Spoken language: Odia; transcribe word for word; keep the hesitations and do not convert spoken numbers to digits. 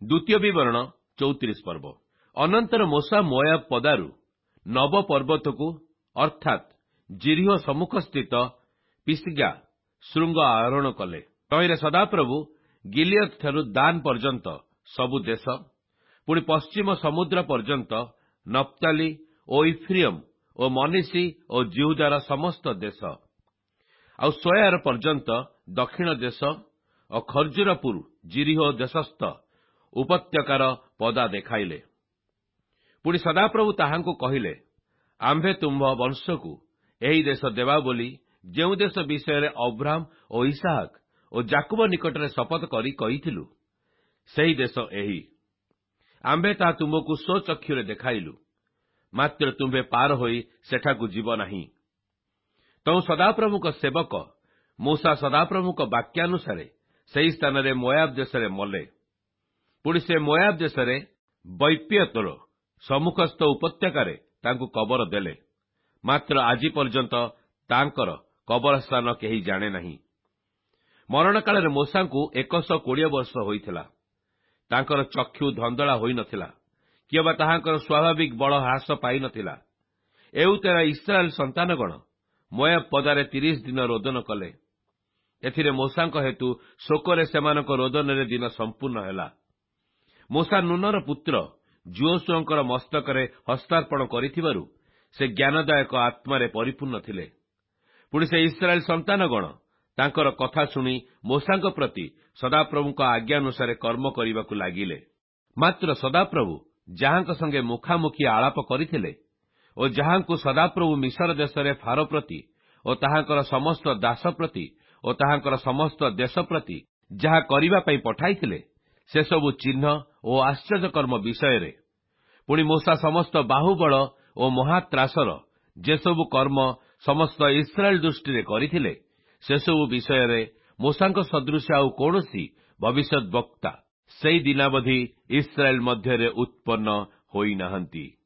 ଦ୍ୱିତୀୟ ବିବରଣ ଚଉତିରିଶ ପର୍ବ। ଅନନ୍ତର ମୋଶା ମୋୟାବ ପଦାରୁ ନବ ପର୍ବତକୁ ଅର୍ଥାତ୍ ଜିରିହ ସମ୍ମୁଖସ୍ଥିତ ପିସ୍ଗା ଶୃଙ୍ଗ ଆରୋହଣ କଲେ। ତହିଁରେ ସଦାପ୍ରଭୁ ଗିଲିୟଦ ଠାରୁ ଦାନ ପର୍ଯ୍ୟନ୍ତ ସବୁ ଦେଶ, ପୁଣି ପଶ୍ଚିମ ସମୁଦ୍ର ପର୍ଯ୍ୟନ୍ତ ନପ୍ତାଲି ଓ ଇଫ୍ରିୟମ ଓ ମନିଷି ଓ ଜିହୁଦାର ସମସ୍ତ ଦେଶ, ଆଉ ସୋୟାର ପର୍ଯ୍ୟନ୍ତ ଦକ୍ଷିଣ ଦେଶ ଓ ଖର୍ଜୁରପୁର ଜିରିହ ଦେଶସ୍ଥ ଉପତ୍ୟକାର ପଦା ଦେଖାଇଲେ। ପୁଣି ସଦାପ୍ରଭୁ ତାହାଙ୍କୁ କହିଲେ, ଆମ୍ଭେ ତୁମ୍ଭ ବଂଶକୁ ଏହି ଦେଶ ଦେବା ବୋଲି ଯେଉଁ ଦେଶ ବିଷୟରେ ଅବ୍ରାମ ଓ ଇସାହାକ ଓ ଜାକୁବ ନିକଟରେ ଶପଥ କରି କହିଥିଲୁ, ସେହି ଦେଶ ଏହି। ଆମ୍ଭେ ତାହା ତୁମକୁ ସ୍ୱଚକ୍ଷୁରେ ଦେଖାଇଲୁ, ମାତ୍ର ତୁମ୍ଭେ ପାର ହୋଇ ସେଠାକୁ ଯିବ ନାହିଁ। ତେଣୁ ସଦାପ୍ରଭୁଙ୍କ ସେବକ ମୂଷା ସଦାପ୍ରଭୁଙ୍କ ବାକ୍ୟାନୁସାରେ ସେହି ସ୍ଥାନରେ ମୋୟାବ ଦେଶରେ ମଲେ। ପୁଣି ସେ ମୋୟାବ ଦେଶରେ ବୈପ୍ୟତର ସମ୍ମୁଖସ୍ଥ ଉପତ୍ୟକାରେ ତାଙ୍କୁ କବର ଦେଲେ। ମାତ୍ର ଆଜି ପର୍ଯ୍ୟନ୍ତ ତାଙ୍କର କବରସ୍ଥାନ କେହି ଜାଣେ ନାହିଁ। ମରଣକାଳରେ ମୂଷାଙ୍କୁ ଏକଶହ କୋଡ଼ିଏ ବର୍ଷ ହୋଇଥିଲା। ତାଙ୍କର ଚକ୍ଷୁ ଧନ୍ଦଳା ହୋଇନଥିଲା, କିମ୍ବା ତାହାଙ୍କର ସ୍ୱାଭାବିକ ବଳ ହ୍ରାସ ପାଇନଥିଲା। ଏଉତେରା ଇସ୍ରାଏଲ ସନ୍ତାନଗଣ ମୋୟାବ ପଦାରେ ତିରିଶ ଦିନ ରୋଦନ କଲେ। ଏଥିରେ ମୂଷାଙ୍କ ହେତୁ ଶୋକରେ ସେମାନଙ୍କ ରୋଦନରେ ଦିନ ସମ୍ପୂର୍ଣ୍ଣ ହେଲା। ମୂଷା ନୁନର ପୁତ୍ର ଯୁୟୋଶୁଆଙ୍କର ମସ୍ତକରେ ହସ୍ତାର୍ପଣ କରିଥିବାରୁ ସେ ଜ୍ଞାନଦାୟକ ଆତ୍ମାରେ ପରିପୂର୍ଣ୍ଣ ଥିଲେ। ପୁଣି ସେ ଇସ୍ରାଏଲ ସନ୍ତାନଗଣ ତାଙ୍କର କଥା ଶୁଣି ମୂଷାଙ୍କ ପ୍ରତି ସଦାପ୍ରଭୁଙ୍କ ଆଜ୍ଞାନୁସାରେ କର୍ମ କରିବାକୁ ଲାଗିଲେ। ମାତ୍ର ସଦାପ୍ରଭୁ ଯାହାଙ୍କ ସଙ୍ଗେ ମୁଖାମୁଖି ଆଳାପ କରିଥିଲେ ଓ ଯାହାଙ୍କୁ ସଦାପ୍ରଭୁ ମିଶର ଦେଶରେ ଫାରୋ ପ୍ରତି ଓ ତାହାଙ୍କର ସମସ୍ତ ଦାସ ପ୍ରତି ଓ ତାହାଙ୍କର ସମସ୍ତ ଦେଶ ପ୍ରତି ଯାହା କରିବା ପାଇଁ ପଠାଇଥିଲେ, ସେସବୁ ଚିହ୍ନ ଓ ଆଶ୍ଚର୍ଯ୍ୟକର୍ମ ବିଷୟରେ, ପୁଣି ମୂଷା ସମସ୍ତ ବାହୁବଳ ଓ ମହାତ୍ରାସର ଯେସବୁ କର୍ମ ସମସ୍ତ ଇସ୍ରାଏଲ ଦୃଷ୍ଟିରେ କରିଥିଲେ, ସେସବୁ ବିଷୟରେ ମୂଷାଙ୍କ ସଦୃଶ ଆଉ କୌଣସି ଭବିଷ୍ୟତ ବକ୍ତା ସେହି ଦିନାବଧି ଇସ୍ରାଏଲ ମଧ୍ୟରେ ଉତ୍ପନ୍ନ ହୋଇନାହାନ୍ତି।